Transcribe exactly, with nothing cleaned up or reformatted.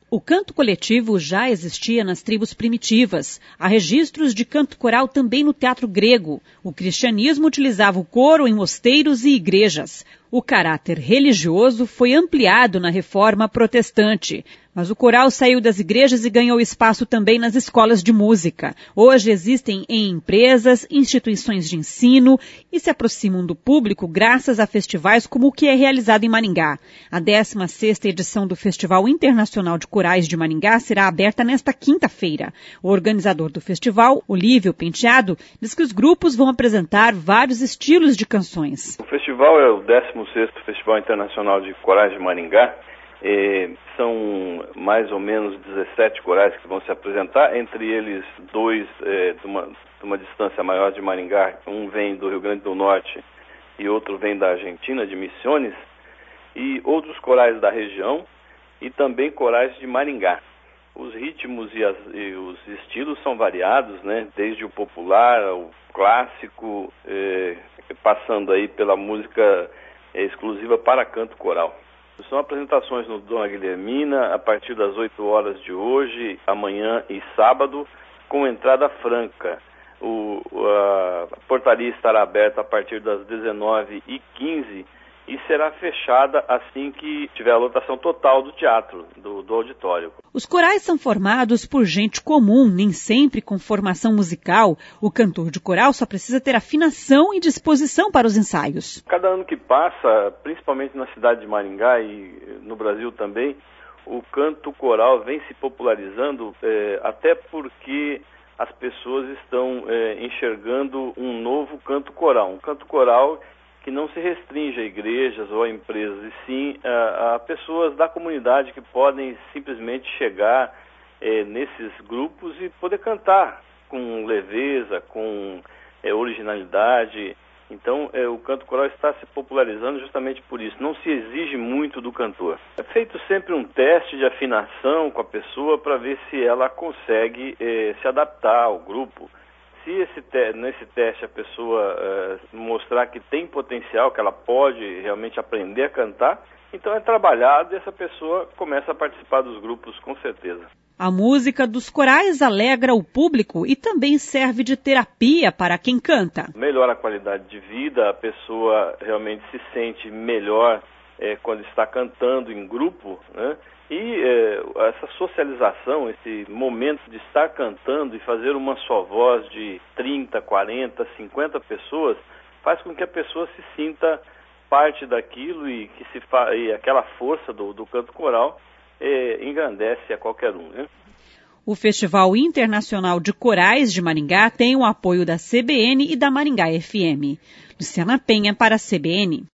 O canto coletivo já existia nas tribos primitivas. Há registros de canto coral também no teatro grego. O cristianismo utilizava o coro em mosteiros e igrejas. O caráter religioso foi ampliado na reforma protestante. Mas o coral saiu das igrejas e ganhou espaço também nas escolas de música. Hoje existem em empresas, instituições de ensino e se aproximam do público graças a festivais como o que é realizado em Maringá. A décima sexta edição do Festival Internacional de Corais de Maringá será aberta nesta quinta-feira. O organizador do festival, Olívio Penteado, diz que os grupos vão apresentar vários estilos de canções. O festival é o décimo sexto Festival Internacional de Corais de Maringá. É, são mais ou menos dezessete corais que vão se apresentar, entre eles dois é, de, uma, de uma distância maior de Maringá. Um vem do Rio Grande do Norte e outro vem da Argentina, de Misiones, e outros corais da região e também corais de Maringá. Os ritmos e, as, e os estilos são variados, né? Desde o popular ao clássico, é, passando aí pela música é, exclusiva para canto coral. São apresentações no Dona Guilhermina a partir das oito horas de hoje, amanhã e sábado, com entrada franca. O, a portaria estará aberta a partir das dezenove e quinze e será fechada assim que tiver a lotação total do teatro, do, do auditório. Os corais são formados por gente comum, nem sempre com formação musical. O cantor de coral só precisa ter afinação e disposição para os ensaios. Cada ano que passa, principalmente na cidade de Maringá e no Brasil também, o canto coral vem se popularizando, é, até porque as pessoas estão é, enxergando um novo canto coral. Um canto coral que não se restringe a igrejas ou a empresas, e sim a, a pessoas da comunidade que podem simplesmente chegar é, nesses grupos e poder cantar com leveza, com é, originalidade. Então, é, o canto coral está se popularizando justamente por isso. Não se exige muito do cantor. É feito sempre um teste de afinação com a pessoa para ver se ela consegue é, se adaptar ao grupo. Se esse te- nesse teste a pessoa uh, mostrar que tem potencial, que ela pode realmente aprender a cantar, então é trabalhado e essa pessoa começa a participar dos grupos com certeza. A música dos corais alegra o público e também serve de terapia para quem canta. Melhora a qualidade de vida, a pessoa realmente se sente melhor é, quando está cantando em grupo, né? E é, essa socialização, esse momento de estar cantando e fazer uma só voz de trinta, quarenta, cinquenta pessoas, faz com que a pessoa se sinta parte daquilo e que se fa... e aquela força do, do canto coral é, engrandece a qualquer um, né? O Festival Internacional de Corais de Maringá tem o apoio da C B N e da Maringá F M. Luciana Penha para a C B N.